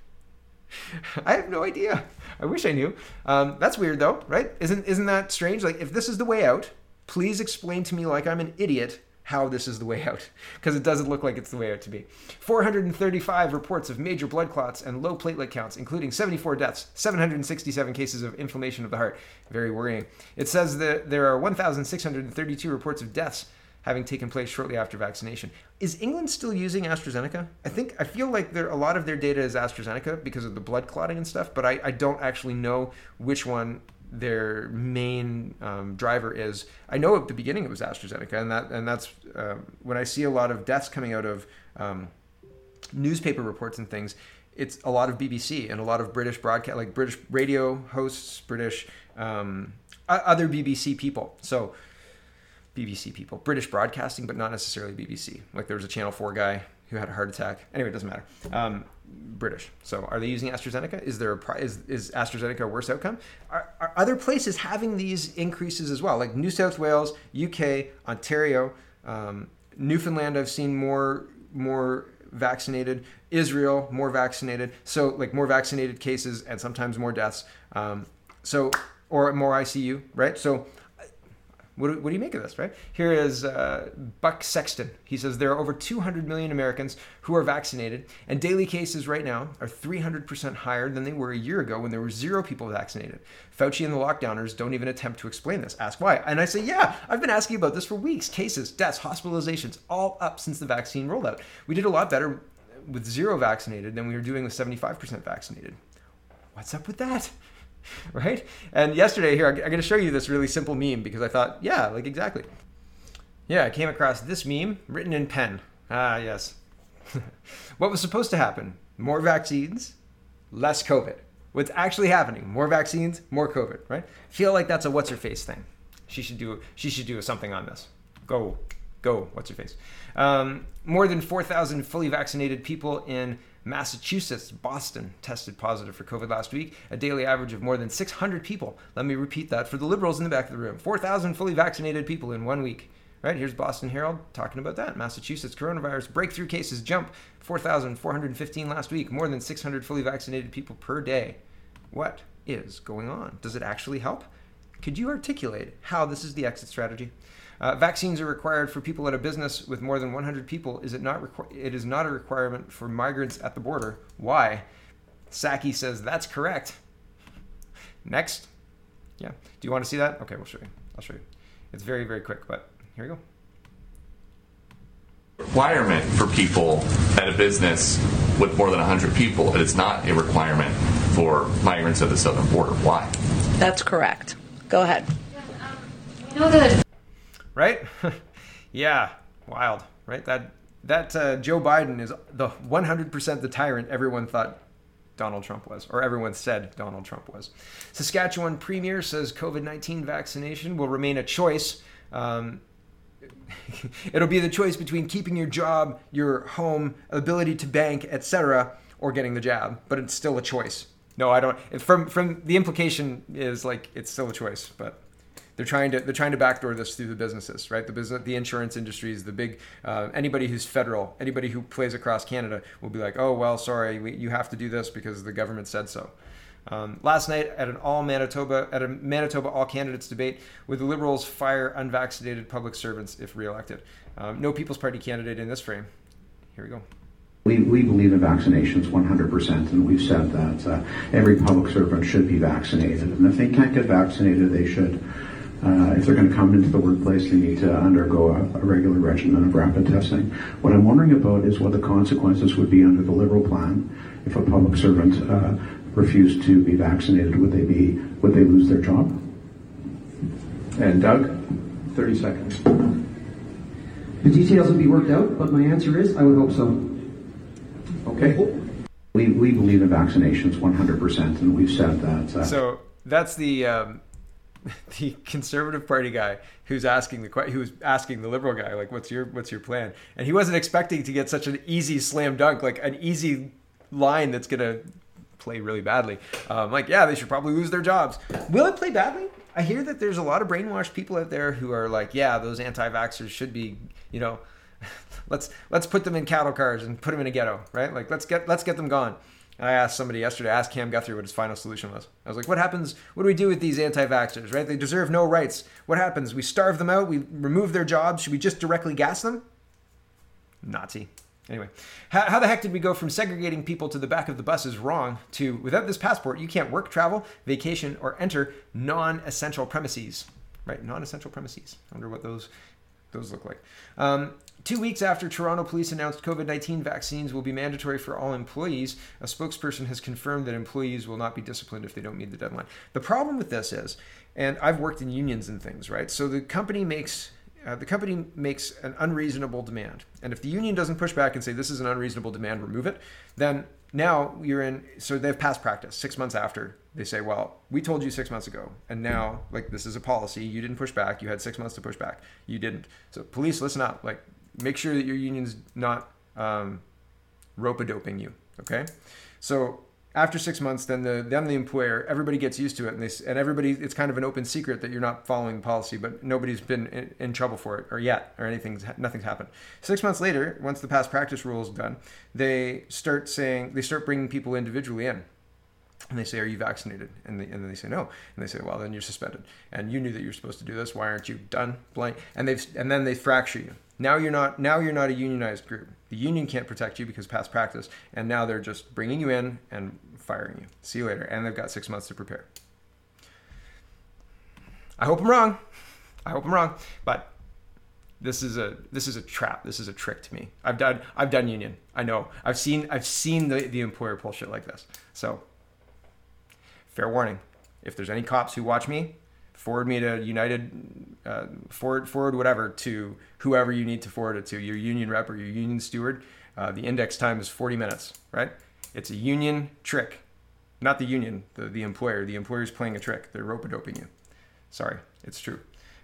S1: I have no idea. I wish I knew. That's weird though, right? Isn't that strange? Like, if this is the way out, please explain to me like I'm an idiot how this is the way out, because it doesn't look like it's the way out to me. 435 reports of major blood clots and low platelet counts, including 74 deaths, 767 cases of inflammation of the heart. Very worrying. It says that there are 1,632 reports of deaths having taken place shortly after vaccination. Is England still using AstraZeneca? I feel like a lot of their data is AstraZeneca because of the blood clotting and stuff, but I don't actually know which one their main driver is. I know at the beginning it was AstraZeneca, and that's when I see a lot of deaths coming out of newspaper reports and things. It's a lot of BBC and a lot of British broadcast, like British radio hosts, British other BBC people. So BBC people, British broadcasting, but not necessarily BBC. Like there was a Channel 4 guy who had a heart attack. Anyway, it doesn't matter. British. So are they using AstraZeneca? Is AstraZeneca a worse outcome? Are other places having these increases as well? Like New South Wales, UK, Ontario, Newfoundland, I've seen more vaccinated. Israel, more vaccinated. So like more vaccinated cases and sometimes more deaths. Or more ICU, right? So what do you make of this, right? Here is Buck Sexton. He says there are over 200 million Americans who are vaccinated, and daily cases right now are 300% higher than they were a year ago when there were 0 people vaccinated. Fauci and the lockdowners don't even attempt to explain this. Ask why. And I say, yeah, I've been asking about this for weeks. Cases, deaths, hospitalizations, all up since the vaccine rollout. We did a lot better with 0 vaccinated than we were doing with 75% vaccinated. What's up with that? Right? And yesterday here, I'm going to show you this really simple meme because I thought, yeah, like exactly. Yeah, I came across this meme written in pen. Ah, yes. What was supposed to happen? More vaccines, less COVID. What's actually happening? More vaccines, more COVID, right? Feel like that's a what's her face thing. She should do something on this. Go, what's her face? More than 4,000 fully vaccinated people in Massachusetts, Boston, tested positive for COVID last week, a daily average of more than 600 people. Let me repeat that for the liberals in the back of the room. 4,000 fully vaccinated people in 1 week. Right, here's Boston Herald talking about that. Massachusetts coronavirus breakthrough cases jump 4,415 last week, more than 600 fully vaccinated people per day. What is going on? Does it actually help? Could you articulate how this is the exit strategy? Vaccines are required for people at a business with more than 100 people. It is not a requirement for migrants at the border. Why? Psaki says that's correct. Next. Yeah. Do you want to see that? Okay, we'll show you. I'll show you. It's very, very quick, but here we go.
S10: Requirement for people at a business with more than 100 people. It is not a requirement for migrants at the southern border. Why?
S11: That's correct. Go ahead.
S1: Right? Yeah, wild, right? That Joe Biden is the 100% the tyrant everyone thought Donald Trump was, or everyone said Donald Trump was. Saskatchewan Premier says COVID-19 vaccination will remain a choice. It'll be the choice between keeping your job, your home, ability to bank, etc., or getting the jab, but it's still a choice. No, I don't. From the implication is like it's still a choice, but they're trying to backdoor this through the businesses, right? The insurance industries, the big anybody who's federal, anybody who plays across Canada will be like, oh well, sorry, you have to do this because the government said so. Last night at a Manitoba all candidates debate, would the Liberals fire unvaccinated public servants if re-elected? No People's Party candidate in this frame. Here we go.
S12: We believe in vaccinations 100%, and we've said that every public servant should be vaccinated. And if they can't get vaccinated, they should. If they're going to come into the workplace, they need to undergo a regular regimen of rapid testing. What I'm wondering about is what the consequences would be under the Liberal plan if a public servant refused to be vaccinated. Would they lose their job? And Doug, 30 seconds.
S13: The details will be worked out, but my answer is I would hope so.
S12: Okay. We believe in vaccinations 100%, and we've said that.
S1: So that's the Conservative Party guy who's asking the Liberal guy, like, what's your plan? And he wasn't expecting to get such an easy slam dunk, like an easy line that's gonna play really badly. I'm like, yeah, they should probably lose their jobs. Will it play badly? I hear that there's a lot of brainwashed people out there who are like, yeah, those anti-vaxxers should be, let's put them in cattle cars and put them in a ghetto, right? Like, let's get them gone. I asked somebody yesterday, I asked Cam Guthrie what his final solution was. I was like, what do we do with these anti-vaxxers, right? They deserve no rights. What happens? We starve them out, we remove their jobs, should we just directly gas them? Nazi. Anyway, how the heck did we go from segregating people to the back of the bus is wrong to, without this passport, you can't work, travel, vacation, or enter non-essential premises, right? Non-essential premises. I wonder what those look like. 2 weeks after Toronto police announced COVID-19 vaccines will be mandatory for all employees, a spokesperson has confirmed that employees will not be disciplined if they don't meet the deadline. The problem with this is, and I've worked in unions and things, right? So the company makes an unreasonable demand. And if the union doesn't push back and say, this is an unreasonable demand, remove it, then now you're in, so they've past practice 6 months after. They say, well, we told you 6 months ago, and now, like, this is a policy. You didn't push back. You had 6 months to push back. You didn't. So police, listen up. Like, make sure that your union's not rope-a-doping you, okay? So after 6 months, then the employer, everybody gets used to it, and everybody, it's kind of an open secret that you're not following the policy, but nobody's been in trouble for it or nothing's happened. 6 months later, once the past practice rule is done, they start bringing people individually in. And they say, are you vaccinated? And then they say, no. And they say, well, then you're suspended. And you knew that you were supposed to do this. Why aren't you done? Blank. And then they fracture you. Now you're not a unionized group. The union can't protect you because past practice. And now they're just bringing you in and firing you. See you later. And they've got 6 months to prepare. I hope I'm wrong. But this is a trap. This is a trick to me. I've done union. I know. I've seen the employer pull shit like this. So fair warning, if there's any cops who watch me, forward me to United, forward whatever to whoever you need to forward it to, your union rep or your union steward. The index time is 40 minutes, right? It's a union trick. Not the union, the employer. The employer's playing a trick. They're rope-a-doping you. Sorry, it's true.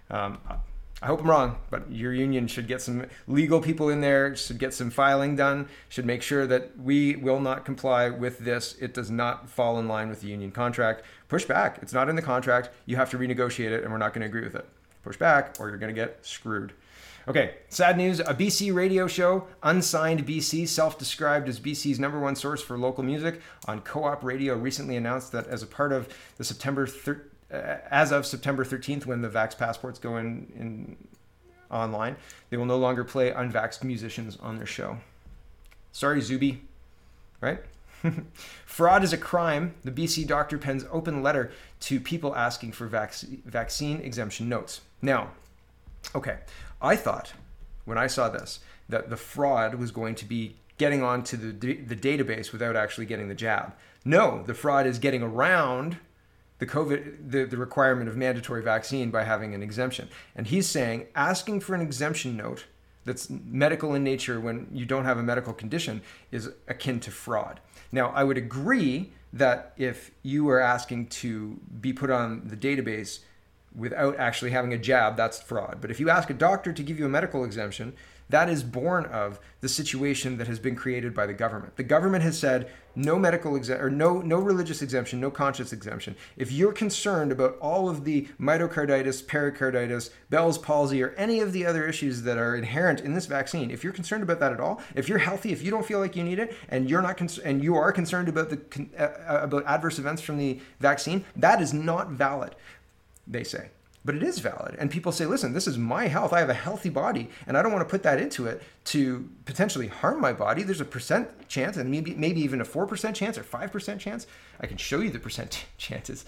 S1: I hope I'm wrong, but your union should get some legal people in there, should get some filing done, should make sure that we will not comply with this. It does not fall in line with the union contract. Push back. It's not in the contract. You have to renegotiate it, and we're not going to agree with it. Push back, or you're going to get screwed. Okay, sad news. A BC radio show, Unsigned BC, self-described as BC's #1 source for local music on Co-op Radio, recently announced that as a part of the as of September 13th, when the Vax passports go in online, they will no longer play unvaxxed musicians on their show. Sorry, Zuby, right? Fraud is a crime. The BC doctor pens open letter to people asking for vaccine exemption notes. Now, okay, I thought when I saw this that the fraud was going to be getting onto the database without actually getting the jab. No, the fraud is getting around the requirement of mandatory vaccine by having an exemption. And he's saying asking for an exemption note that's medical in nature when you don't have a medical condition is akin to fraud. Now, I would agree that if you were asking to be put on the database without actually having a jab, that's fraud. But if you ask a doctor to give you a medical exemption, that is born of the situation that has been created by the government. The government has said no medical no religious exemption, no conscience exemption. If you're concerned about all of the myocarditis, pericarditis, Bell's palsy, or any of the other issues that are inherent in this vaccine, if you're concerned about that at all, if you're healthy, if you don't feel like you need it, and you're not and you are concerned about about adverse events from the vaccine, that is not valid, they say. But it is valid. And people say, listen, this is my health. I have a healthy body, and I don't want to put that into it to potentially harm my body. There's a percent chance, and maybe even a 4% chance or 5% chance. I can show you the percent chances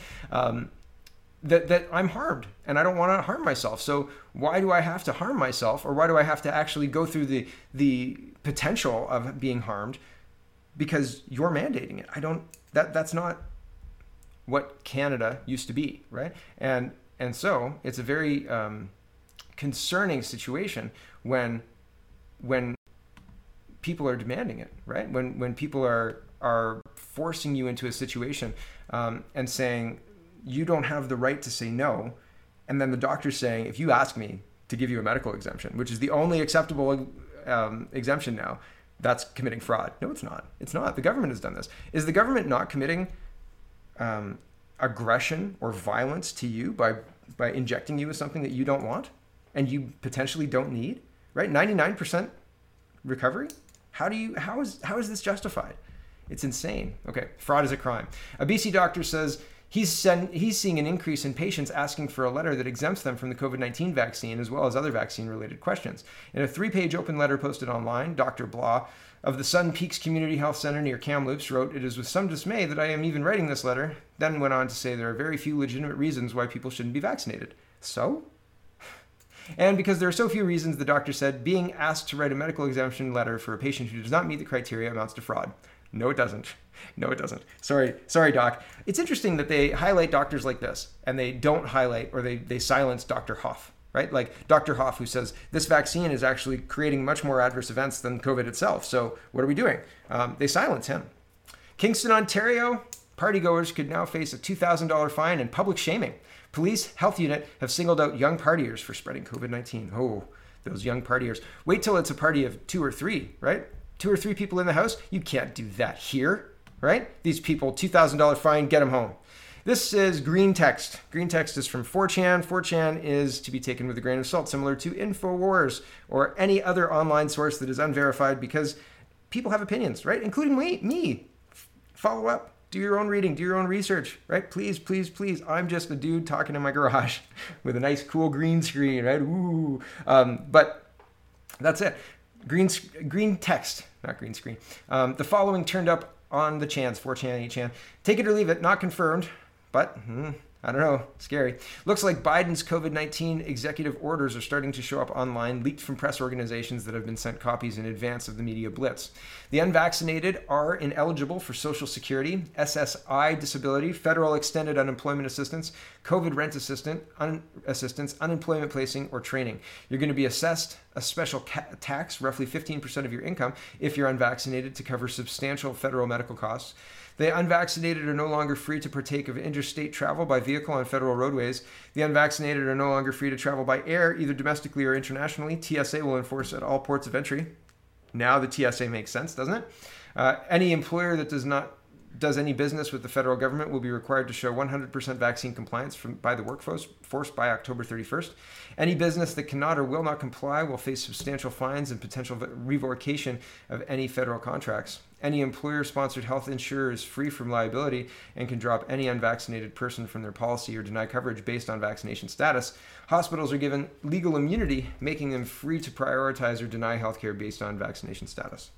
S1: that I'm harmed, and I don't want to harm myself. So why do I have to harm myself, or why do I have to actually go through the potential of being harmed because you're mandating it? That's not what Canada used to be, right? And so it's a very concerning situation when people are demanding it, right? When people are forcing you into a situation and saying you don't have the right to say no, and then the doctor's saying, if you ask me to give you a medical exemption, which is the only acceptable exemption now, that's committing fraud. No, it's not. It's not. The government has done this. Is the government not committing aggression or violence to you by injecting you with something that you don't want and you potentially don't need? Right? 99% recovery? How is this justified? It's insane. Okay, fraud is a crime. A BC doctor says he's seeing an increase in patients asking for a letter that exempts them from the COVID-19 vaccine as well as other vaccine-related questions. In a 3-page open letter posted online, Dr. Blah of the Sun Peaks Community Health Center near Kamloops wrote, "It is with some dismay that I am even writing this letter," then went on to say there are very few legitimate reasons why people shouldn't be vaccinated. So? And because there are so few reasons, the doctor said, being asked to write a medical exemption letter for a patient who does not meet the criteria amounts to fraud. No, it doesn't. No, it doesn't. Sorry, doc. It's interesting that they highlight doctors like this and they don't highlight or they silence Dr. Hoff, right? Like Dr. Hoff, who says this vaccine is actually creating much more adverse events than COVID itself. So what are we doing? They silence him. Kingston, Ontario, partygoers could now face a $2,000 fine and public shaming. Police health unit have singled out young partiers for spreading COVID-19. Oh, those young partiers. Wait till it's a party of 2 or 3, right? 2 or 3 people in the house. You can't do that here, right? These people, $2,000 fine, get them home. This is green text. Green text is from 4chan. 4chan is to be taken with a grain of salt, similar to InfoWars or any other online source that is unverified because people have opinions, right? Including me. Follow up. Do your own reading, do your own research, right? Please, please, please. I'm just a dude talking in my garage with a nice, cool green screen, right? Ooh. But that's it. Green text, not green screen. The following turned up on the chans, 4chan, 8chan. Take it or leave it, not confirmed, but I don't know, scary. Looks like Biden's COVID-19 executive orders are starting to show up online, leaked from press organizations that have been sent copies in advance of the media blitz. The unvaccinated are ineligible for Social Security, SSI disability, federal extended unemployment assistance, COVID rent assistance, unemployment placing, or training. You're going to be assessed a special tax, roughly 15% of your income, if you're unvaccinated to cover substantial federal medical costs. The unvaccinated are no longer free to partake of interstate travel by vehicle on federal roadways. The unvaccinated are no longer free to travel by air, either domestically or internationally. TSA will enforce at all ports of entry. Now the TSA makes sense, doesn't it? Any employer that does any business with the federal government will be required to show 100% vaccine compliance by the workforce by October 31st. Any business that cannot or will not comply will face substantial fines and potential revocation of any federal contracts. Any employer-sponsored health insurer is free from liability and can drop any unvaccinated person from their policy or deny coverage based on vaccination status. Hospitals are given legal immunity, making them free to prioritize or deny healthcare based on vaccination status.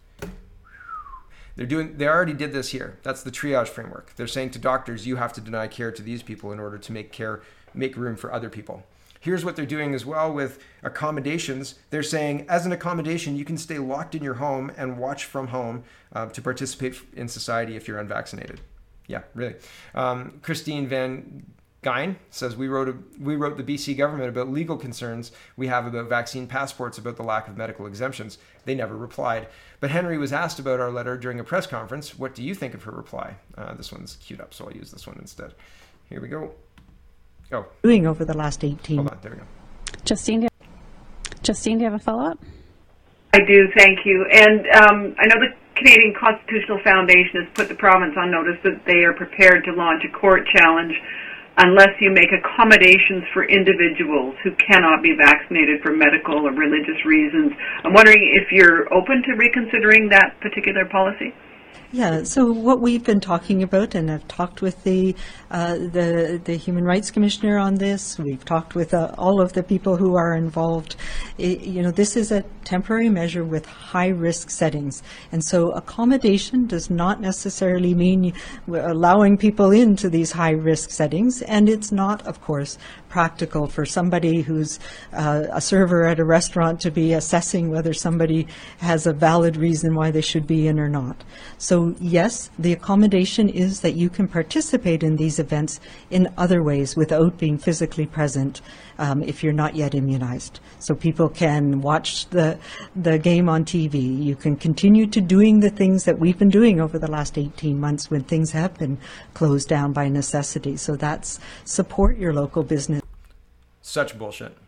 S1: They already did this here. That's the triage framework. They're saying to doctors, you have to deny care to these people in order to make room for other people. Here's what they're doing as well with accommodations. They're saying, as an accommodation, you can stay locked in your home and watch from home to participate in society if you're unvaccinated. Yeah, really. Christine Van Gein says, we wrote the BC government about legal concerns we have about vaccine passports, about the lack of medical exemptions. They never replied. But Henry was asked about our letter during a press conference. What do you think of her reply? This one's queued up, so I'll use this one instead. Here we go. Oh.
S14: Doing over the last 18.
S1: Hold on, there we go.
S15: Justine, do you have a follow-up?
S16: I do, thank you. And I know the Canadian Constitutional Foundation has put the province on notice that they are prepared to launch a court challenge unless you make accommodations for individuals who cannot be vaccinated for medical or religious reasons. I'm wondering if you're open to reconsidering that particular policy?
S14: Yeah, so what we've been talking about, and I've talked with the Human Rights Commissioner on this, we've talked with all of the people who are involved. This is a temporary measure with high-risk settings. And so accommodation does not necessarily mean allowing people into these high-risk settings. And it's not, of course, practical for somebody who's a server at a restaurant to be assessing whether somebody has a valid reason why they should be in or not. So yes, the accommodation is that you can participate in these events in other ways without being physically present if you're not yet immunized. So people can watch the game on TV. You can continue to doing the things that we've been doing over the last 18 months when things have been closed down by necessity. So that's support your local business.
S1: Such bullshit.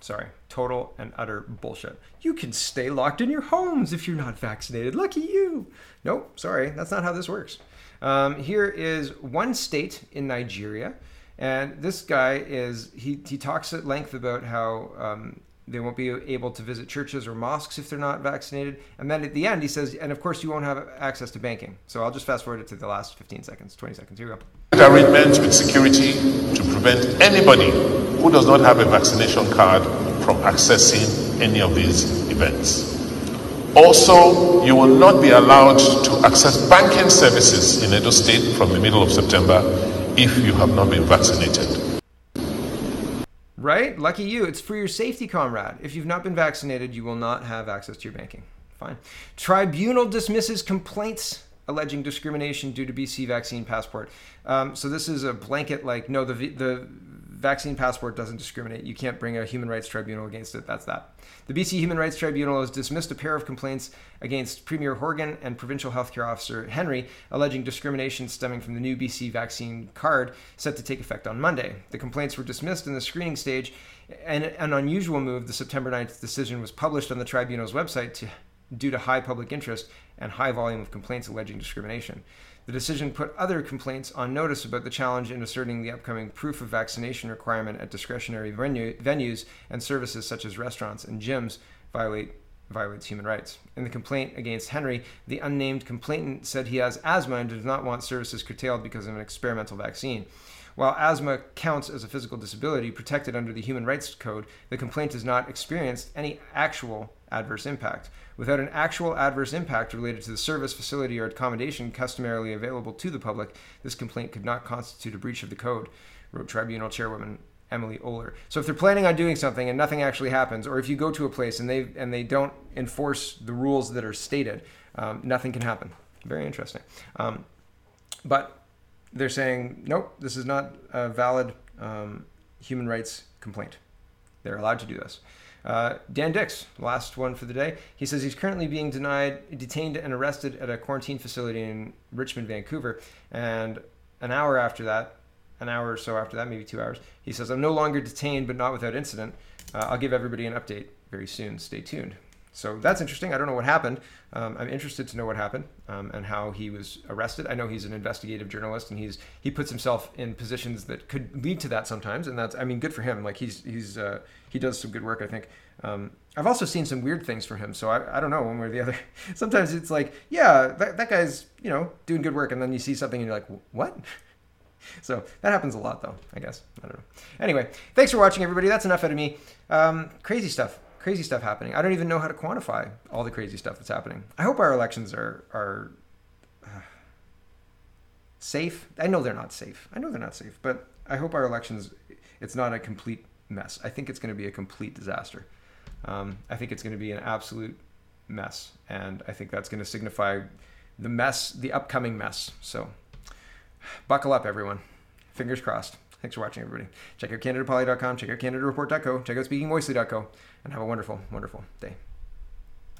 S1: Sorry, total and utter bullshit. You can stay locked in your homes if you're not vaccinated. Lucky you. Nope, sorry, that's not how this works. Here is one state in Nigeria, and this guy he talks at length about how they won't be able to visit churches or mosques if they're not vaccinated. And then at the end, he says, and of course, you won't have access to banking. So I'll just fast forward it to the last 15 seconds, 20 seconds. Here we go.
S17: Arrangements with security to prevent anybody who does not have a vaccination card from accessing any of these events. Also, you will not be allowed to access banking services in Edo State from the middle of September if you have not been vaccinated.
S1: Right? Lucky you. It's for your safety, comrade. If you've not been vaccinated, you will not have access to your banking. Fine. Tribunal dismisses complaints alleging discrimination due to BC vaccine passport. So this is a blanket, like, no, the vaccine passport doesn't discriminate. You can't bring a human rights tribunal against it. That's that. The BC Human Rights Tribunal has dismissed a pair of complaints against Premier Horgan and Provincial Healthcare Officer Henry, alleging discrimination stemming from the new BC vaccine card set to take effect on Monday. The complaints were dismissed in the screening stage, and an unusual move. The September 9th decision was published on the tribunal's website due to high public interest and high volume of complaints alleging discrimination. The decision put other complaints on notice about the challenge in asserting the upcoming proof of vaccination requirement at discretionary venues and services such as restaurants and gyms violates human rights. In the complaint against Henry, the unnamed complainant said he has asthma and does not want services curtailed because of an experimental vaccine. While asthma counts as a physical disability protected under the Human Rights Code, the complaint has not experienced any actual adverse impact. Without an actual adverse impact related to the service, facility, or accommodation customarily available to the public, this complaint could not constitute a breach of the code, wrote Tribunal Chairwoman Emily Oler. So if they're planning on doing something and nothing actually happens, or if you go to a place and they don't enforce the rules that are stated, nothing can happen. Very interesting. But they're saying, nope, this is not a valid human rights complaint. They're allowed to do this. Dan Dix, last one for the day. He says he's currently being detained and arrested at a quarantine facility in Richmond, Vancouver. And an hour or so after that, maybe 2 hours, he says, I'm no longer detained, but not without incident. I'll give everybody an update very soon. Stay tuned. So that's interesting. I don't know what happened. I'm interested to know what happened and how he was arrested. I know he's an investigative journalist, and he puts himself in positions that could lead to that sometimes, and that's, I mean, good for him. Like he does some good work, I think. I've also seen some weird things from him, so I don't know, one way or the other. Sometimes it's like, yeah, that guy's doing good work, and then you see something and you're like, what? So that happens a lot, though, I guess. I don't know. Anyway, thanks for watching, everybody. That's enough out of me. Crazy stuff happening. I don't even know how to quantify all the crazy stuff that's happening. I hope our elections are safe. I know they're not safe, but I hope our elections, it's not a complete mess. I think it's going to be a complete disaster. I think it's going to be an absolute mess, and I think that's going to signify the upcoming mess. So buckle up, everyone. Fingers crossed. Thanks for watching, everybody. Check out CanadaPoly.com, check out CanadaReport.co, check out SpeakingVoicely.co, and have a wonderful, wonderful day.